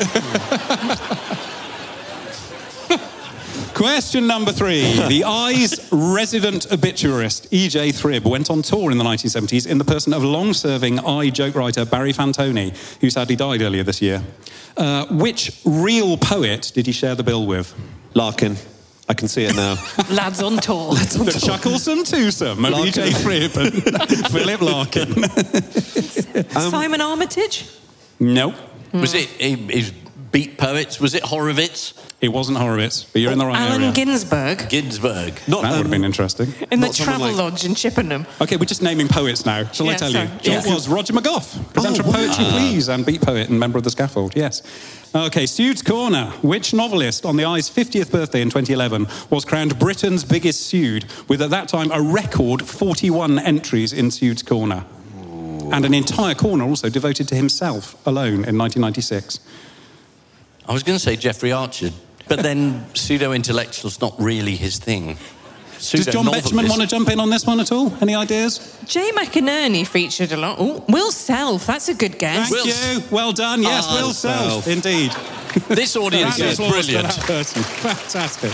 Question number three. The Eye's resident obituarist, E J Thribb, went on tour in the nineteen seventies in the person of long-serving Eye joke writer Barry Fantoni, who sadly died earlier this year. Uh, which real poet did he share the bill with? Larkin. I can see it now. Lads on tour. The Chucklesome Twosome of E J Thribb and Philip Larkin. Simon Armitage? No, Was it his beat poets? Was it Horowitz? it wasn't Horowitz, but you're in the right Alan area. Ginsberg Ginsberg? Not, That would have um, been interesting. in the Not someone Travel like- Lodge in Chippenham. Okay, we're just naming poets now. Shall I Yeah, tell sorry. you? Yeah. It was Roger McGough, presenter Oh, of Poetry wow. Please and beat poet and member of the Scaffold, yes. Okay, Sude's Corner. Which novelist on the Eye's fiftieth birthday in twenty eleven was crowned Britain's biggest Sude with, at that time, a record forty-one entries in Sude's Corner? And an entire corner also devoted to himself alone in nineteen ninety-six. I was going to say Jeffrey Archer, but then pseudo-intellectual's not really his thing. Does John Betjeman want to jump in on this one at all? Any ideas? Jay McInerney featured a lot. Oh, Will Self, that's a good guess. Thank Will you. Well done. Yes, Oh, Will Self. Self. Indeed. This audience Round of is applause for brilliant. that person. Fantastic.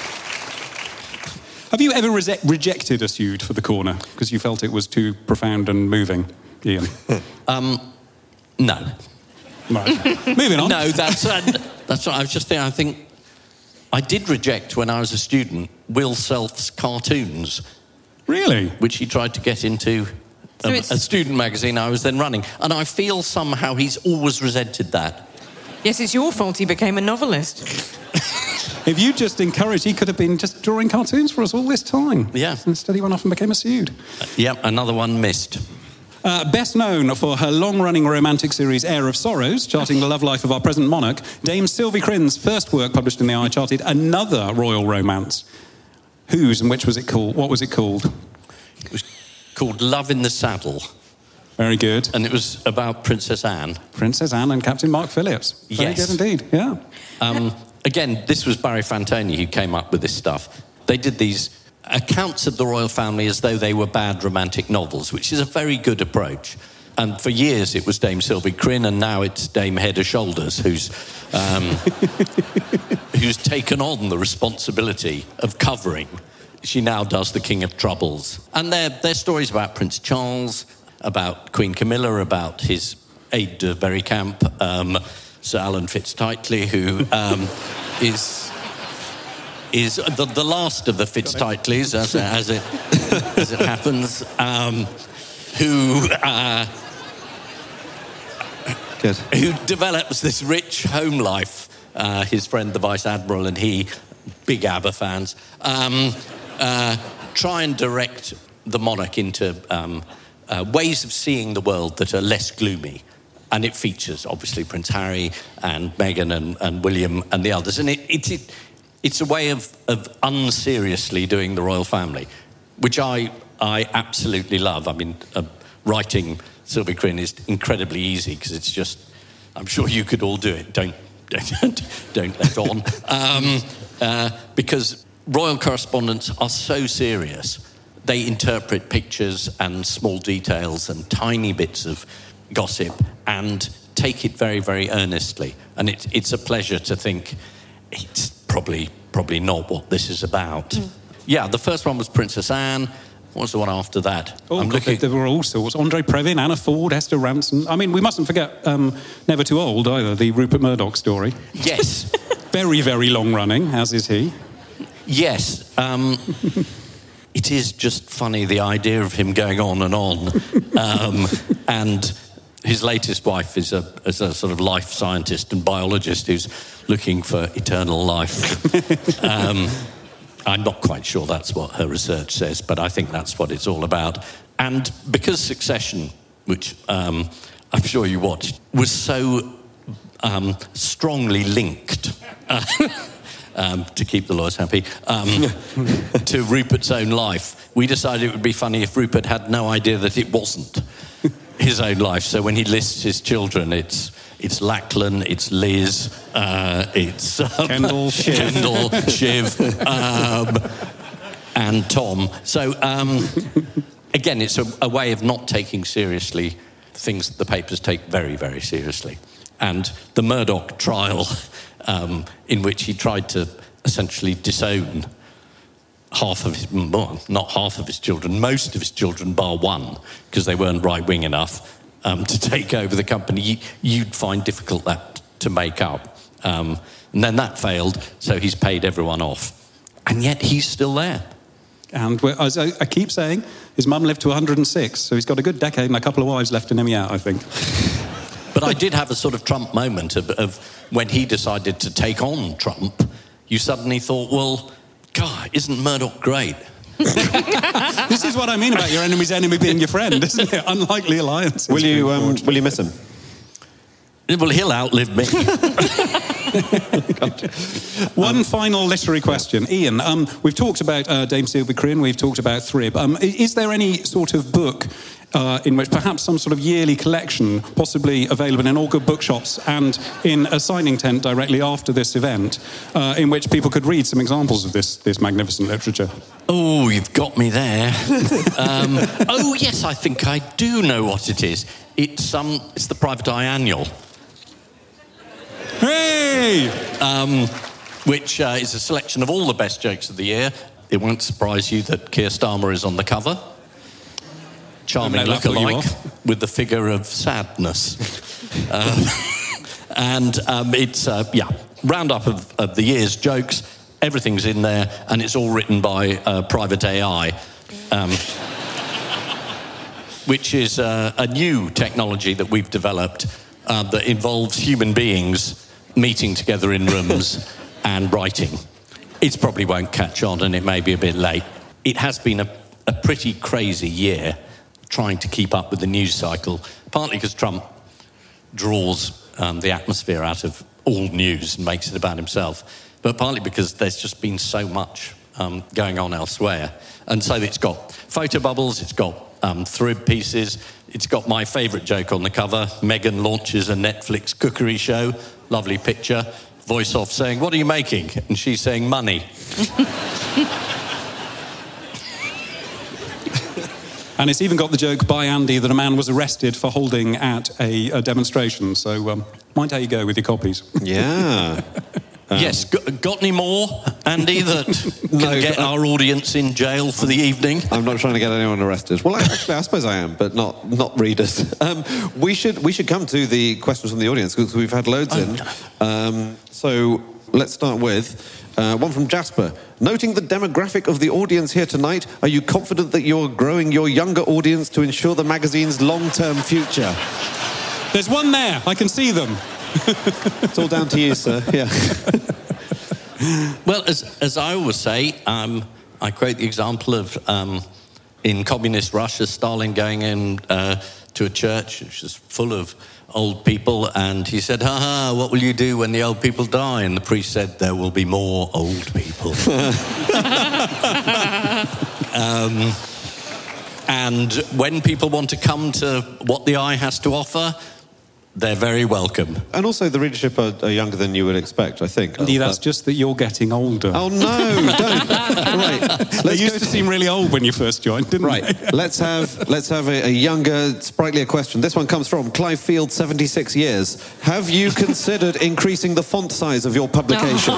Have you ever rese- rejected a suit for the corner because you felt it was too profound and moving, Ian? Um, no. Right. Moving on. No, that's uh, that's what I was just thinking. I think I did reject when I was a student Will Self's cartoons. Really? Which he tried to get into So a, it's- a student magazine I was then running, and I feel somehow he's always resented that. Yes, it's your fault he became a novelist. If you just encouraged, he could have been just drawing cartoons for us all this time. Yeah. Instead, he went off and became a suit. Uh, yep, another one missed. Uh, best known for her long-running romantic series Heir of Sorrows, charting the love life of our present monarch, Dame Sylvie Crin's first work published in the Eye charted another royal romance. Whose and which was it called? What was it called? It was called Love in the Saddle. Very good. And it was about Princess Anne. Princess Anne and Captain Mark Phillips. Very Yes. good indeed, yeah. Um, again, this was Barry Fantoni who came up with this stuff. They did these accounts of the royal family as though they were bad romantic novels, which is a very good approach. And for years it was Dame Sylvie Crin, and now it's Dame Head of Shoulders who's um, who's taken on the responsibility of covering. She now does the King of Troubles. And they're, they're stories about Prince Charles, about Queen Camilla, about his aide de camp, um, Sir Alan Fitztightly, who um, is is the, the last of the Fitztightleys, as, as it as it happens, um, who uh, Good. who develops this rich home life. Uh, his friend, the Vice Admiral, and he, big ABBA fans, um, uh, try and direct the monarch into um, uh, ways of seeing the world that are less gloomy. And it features, obviously, Prince Harry and Meghan and, and William and the others. And it, it, it, it's a way of, of unseriously doing the royal family, which I, I absolutely love. I mean, uh, writing Sylvie Crin is incredibly easy because it's just, I'm sure you could all do it. Don't, don't, don't let on. Um, uh, because royal correspondents are so serious. They interpret pictures and small details and tiny bits of gossip and take it very, very earnestly. And it, it's a pleasure to think it's probably probably not what this is about. Mm. Yeah, the first one was Princess Anne. What was the one after that? Oh, I'm God, looking... there were all sorts. Andre Previn, Anna Ford, Esther Ranson. I mean, we mustn't forget um, Never Too Old either, the Rupert Murdoch story. Yes. Very, very long-running, as is he. Yes. Um, it is just funny, the idea of him going on and on. Um, and his latest wife is a, is a sort of life scientist and biologist who's looking for eternal life. um, I'm not quite sure that's what her research says, but I think that's what it's all about. And because Succession, which um, I'm sure you watched, was so um, strongly linked, uh, um, to keep the lawyers happy, um, to Rupert's own life, we decided it would be funny if Rupert had no idea that it wasn't his own life. So when he lists his children, it's it's Lachlan, it's Liz, uh, it's um, Kendall, Shiv, Kendall, Shiv, um, and Tom. So um, again, it's a, a way of not taking seriously things that the papers take very, very seriously. And the Murdoch trial, um, in which he tried to essentially disown half of his, well, not half of his children, most of his children, bar one, because they weren't right-wing enough um, to take over the company, you'd find difficult that to make up. Um, and then that failed, so he's paid everyone off. And yet he's still there. And as I, I keep saying, his mum lived to one hundred and six, so he's got a good decade and a couple of wives left in him yet, I think. But I did have a sort of Trump moment of, of when he decided to take on Trump, you suddenly thought, well, God, isn't Murdoch great? This is what I mean about your enemy's enemy being your friend, isn't it? Unlikely alliances. Will you, um, will you miss him? Well, he'll outlive me. One um, final literary question. Ian, um, we've talked about uh, Dame Sylvie Crin, we've talked about Thrib. Um, is there any sort of book uh, in which perhaps some sort of yearly collection, possibly available in all good bookshops and in a signing tent directly after this event, uh, in which people could read some examples of this, this magnificent literature. Oh, you've got me there. um, oh, yes, I think I do know what it is. It's, um, it's the Private Eye Annual. Hey! Um, which uh, is a selection of all the best jokes of the year. It won't surprise you that Keir Starmer is on the cover. Charming look-alike with the figure of sadness. uh, and um, it's, uh, yeah, roundup of, of the year's jokes. Everything's in there, and it's all written by uh, Private A I, um, which is uh, a new technology that we've developed uh, that involves human beings meeting together in rooms and writing. It probably won't catch on, and it may be a bit late. It has been a, a pretty crazy year trying to keep up with the news cycle, partly because Trump draws um, the atmosphere out of all news and makes it about himself, but partly because there's just been so much um, going on elsewhere. And so it's got photo bubbles, it's got um, thrib pieces, it's got my favourite joke on the cover. Meghan launches a Netflix cookery show, lovely picture, voice off saying, "What are you making?" And she's saying, "Money." And it's even got the joke by Andy that a man was arrested for holding at a, a demonstration. So um, mind how you go with your copies. Yeah. Um, yes, got, got any more, Andy, that can no, get uh, our audience in jail for the evening? I'm not trying to get anyone arrested. Well, actually, I suppose I am, but not not readers. Um, we should we should come to the questions from the audience, because we've had loads oh, in. No. Um, so let's start with uh, one from Jasper. Noting the demographic of the audience here tonight, are you confident that you're growing your younger audience to ensure the magazine's long-term future? There's one there. I can see them. It's all down to you, sir. Yeah. Well, as as I always say, um, I quote the example of um, in communist Russia, Stalin going in uh, to a church which was full of old people, and he said, "Ha ha! What will you do when the old people die?" And the priest said, "There will be more old people." um, and when people want to come to what the Eye has to offer, they're very welcome. And also the readership are, are younger than you would expect, I think. Indeed, that's just that you're getting older. Oh, no, don't. Right. Let's they used to, to seem really old when you first joined, didn't right. they? Right. Let's have let's have a, a younger, sprightlier question. This one comes from Clive Field, seventy-six years. Have you considered increasing the font size of your publication?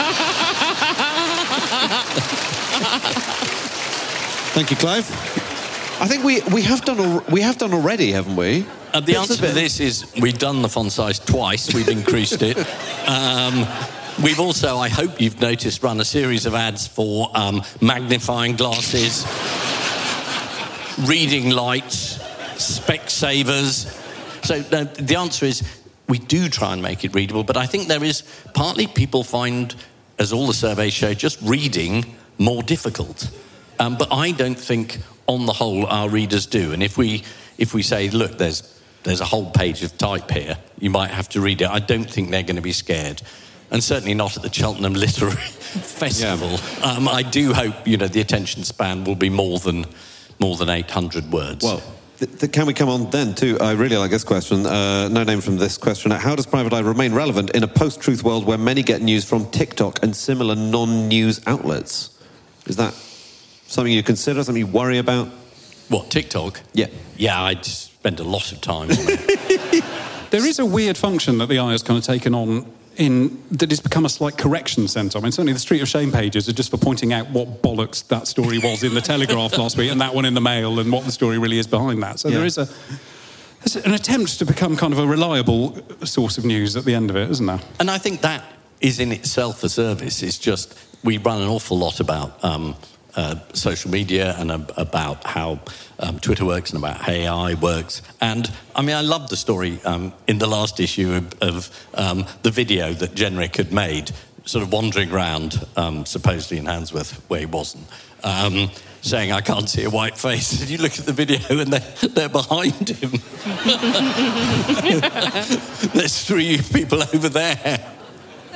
Thank you, Clive. I think we, we have done al- we have done already, haven't we? Uh, the answer to this is we've done the font size twice. We've increased it. Um, we've also, I hope you've noticed, run a series of ads for um, magnifying glasses, reading lights, Specsavers. So uh, the answer is we do try and make it readable, but I think there is partly people find, as all the surveys show, just reading more difficult. Um, but I don't think, on the whole, our readers do. And if we if we say, look, there's there's a whole page of type here, you might have to read it, I don't think they're going to be scared. And certainly not at the Cheltenham Literary Festival. Yeah. Um, I do hope, you know, the attention span will be more than more than eight hundred words. Well, th- th- can we come on then to, I really like this question, uh, no name from this question. How does Private Eye remain relevant in a post-truth world where many get news from TikTok and similar non-news outlets? Is that something you consider, something you worry about? What, TikTok? Yeah. Yeah, I spend a lot of time on it. There is a weird function that the Eye has kind of taken on in that has become a slight correction centre. I mean, certainly the Street of Shame pages are just for pointing out what bollocks that story was in the Telegraph last week and that one in the Mail and what the story really is behind that. So yeah. there is a there's an attempt to become kind of a reliable source of news at the end of it, isn't there? And I think that is in itself a service. It's just we run an awful lot about Um, Uh, social media and uh, about how um, Twitter works and about how A I works. And, I mean, I love the story um, in the last issue of, of um, the video that Jenrick had made, sort of wandering around, um, supposedly in Handsworth, where he wasn't, um, saying, "I can't see a white face." And you look at the video and they're, they're behind him. There's three people over there.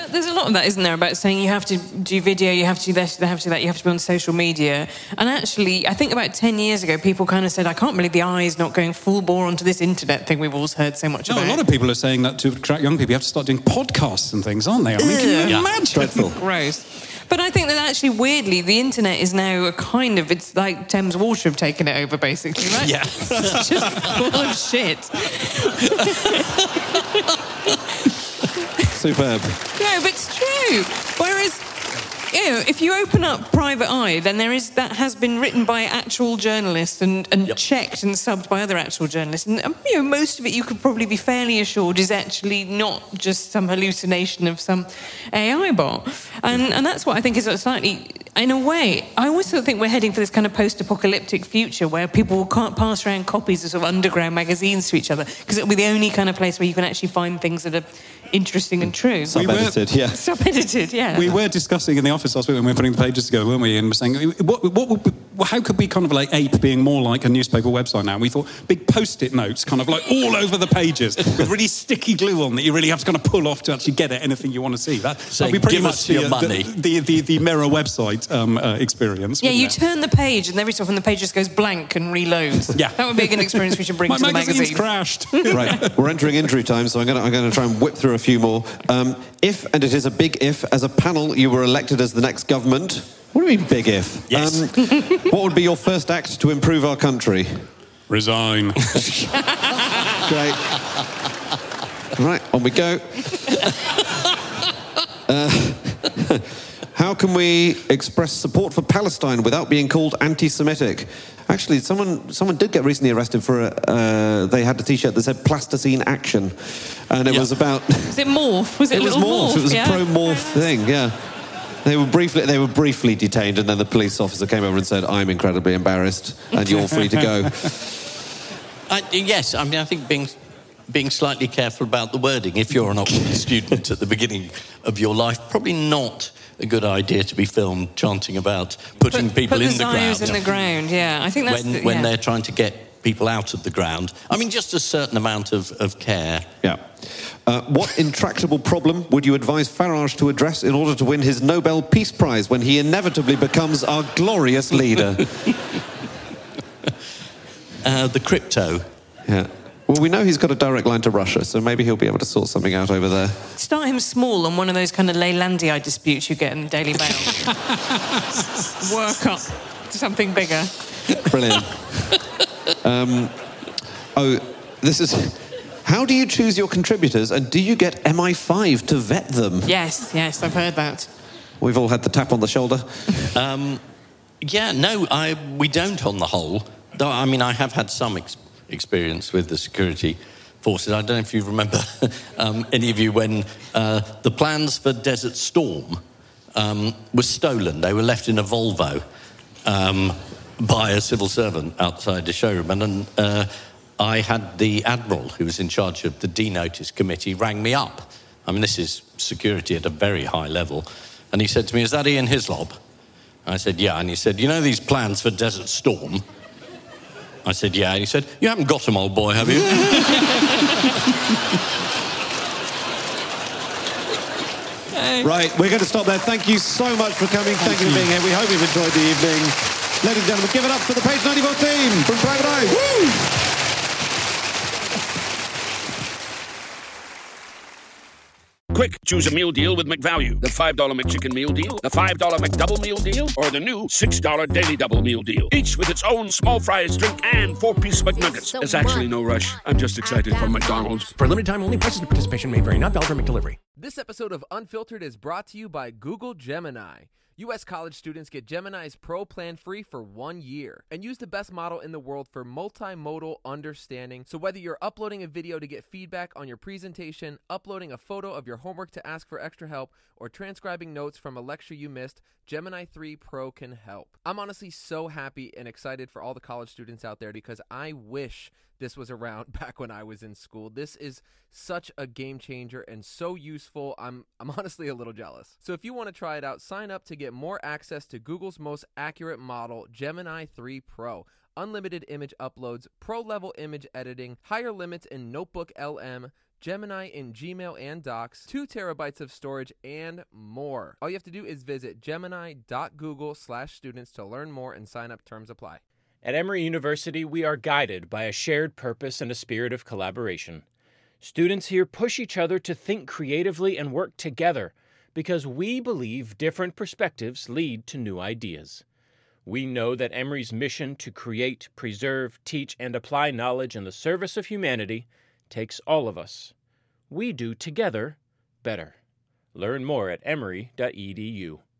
that, there's a lot of that, isn't there, about saying you have to do video, you have to do this, you have to do that, you have to be on social media. And actually, I think about ten years ago, people kind of said, I can't believe the eye is not going full bore onto this internet thing we've always heard so much no, about. a lot of people are saying that to attract young people, you have to start doing podcasts and things, aren't they? I mean, can you Yeah. imagine? Dreadful. Gross. But I think that actually, weirdly, the internet is now a kind of, it's like Thames Water have taken it over, basically, right? Yeah. It's just full of shit. Superb. No, but it's true. Whereas, you know, if you open up Private Eye, then there is that has been written by actual journalists and, and Yep. checked and subbed by other actual journalists. And, um, you know, most of it you could probably be fairly assured is actually not just some hallucination of some A I bot. And, and that's what I think is slightly, in a way, I always sort of think we're heading for this kind of post-apocalyptic future where people can't pass around copies of sort of underground magazines to each other because it'll be the only kind of place where you can actually find things that are interesting and true. Sub-edited, yeah. Sub-edited, yeah. We were discussing in the office last week when we were putting the pages together, weren't we? And we're saying, what, what would be, how could we kind of like ape being more like a newspaper website now? And we thought big post-it notes, kind of like all over the pages, with really sticky glue on that you really have to kind of pull off to actually get at anything you want to see. That So would be pretty give much us the, your uh, money. the, the, the, the Mirror website um, uh, experience. Yeah, you wouldn't it? turn the page, and every so often the page just goes blank and reloads. Yeah. That would be an experience we should bring My to the magazine's magazine. crashed. Right, we're entering injury time, so I'm going to I'm going to try and whip through a few more. Um, if, and it is a big if, as a panel, you were elected as the next government. What do you mean, big if? Yes. Um, what would be your first act to improve our country? Resign. Great. Right, on we go. Uh, how can we express support for Palestine without being called anti-Semitic? Actually, someone someone did get recently arrested for a, uh, they had a T-shirt that said Plasticine Action, and it Yeah. was about. Was it morph? Was it, It was little morph. It was yeah? a pro-morph thing. Yeah. They were briefly they were briefly detained, and then the police officer came over and said, "I'm incredibly embarrassed, and you're free to go." I, yes, I mean, I think being being slightly careful about the wording. If you're an Oxford student at the beginning of your life, probably not a good idea to be filmed chanting about putting Put- people put in the the ground. Zios in the ground, yeah. I think that's when the, when yeah. they're trying to get people out of the ground. I mean, just a certain amount of, of care. Yeah. Uh, what intractable problem would you advise Farage to address in order to win his Nobel Peace Prize when he inevitably becomes our glorious leader? uh, the crypto. Yeah. Well, we know he's got a direct line to Russia, so maybe he'll be able to sort something out over there. Start him small on one of those kind of Leylandii disputes you get in the Daily Mail. Work up to something bigger. Brilliant. Um, oh, this is... How do you choose your contributors, and do you get M I five to vet them? Yes, yes, I've heard that. We've all had the tap on the shoulder. Um, yeah, no, I, we don't on the whole. Though, I mean, I have had some ex- experience with the security forces. I don't know if you remember, um, any of you, when uh, the plans for Desert Storm um, were stolen. They were left in a Volvo um, by a civil servant outside the showroom. And then uh, I had the Admiral, who was in charge of the D-Notice committee, rang me up. I mean, this is security at a very high level. And he said to me, "Is that Ian Hislop?" I said, "Yeah." And he said, "You know these plans for Desert Storm?" I said, "Yeah." And he said, "You haven't got them, old boy, have you?" Right, we're going to stop there. Thank you so much for coming. Thank, Thank you for being here. We hope you've enjoyed the evening. Ladies and gentlemen, give it up for the Page ninety-four team from Private Eye. Woo! Quick, choose a meal deal with McValue. The five dollar McChicken Meal Deal, the five dollar McDouble Meal Deal, or the new six dollar Daily Double Meal Deal. Each with its own small fries, drink, and four-piece McNuggets. There's actually no rush. I'm just excited for McDonald's. For limited time only, prices and participation may vary. Not valid for McDelivery. This episode of Unfiltered is brought to you by Google Gemini. U S college students get Gemini's Pro plan free for one year and use the best model in the world for multimodal understanding. So whether you're uploading a video to get feedback on your presentation, uploading a photo of your homework to ask for extra help, or transcribing notes from a lecture you missed, Gemini three Pro can help. I'm honestly so happy and excited for all the college students out there because I wish this was around back when I was in school. This is such a game changer and so useful. I'm I'm honestly a little jealous. So if you want to try it out, sign up to get more access to Google's most accurate model, Gemini three Pro. unlimited image uploads, pro-level image editing, higher limits in Notebook L M, Gemini in Gmail and Docs, two terabytes of storage, and more. All you have to do is visit gemini.google slash students to learn more and sign up. Terms apply. At Emory University, we are guided by a shared purpose and a spirit of collaboration. Students here push each other to think creatively and work together because we believe different perspectives lead to new ideas. We know that Emory's mission to create, preserve, teach, and apply knowledge in the service of humanity takes all of us. We do together better. Learn more at emory dot e d u.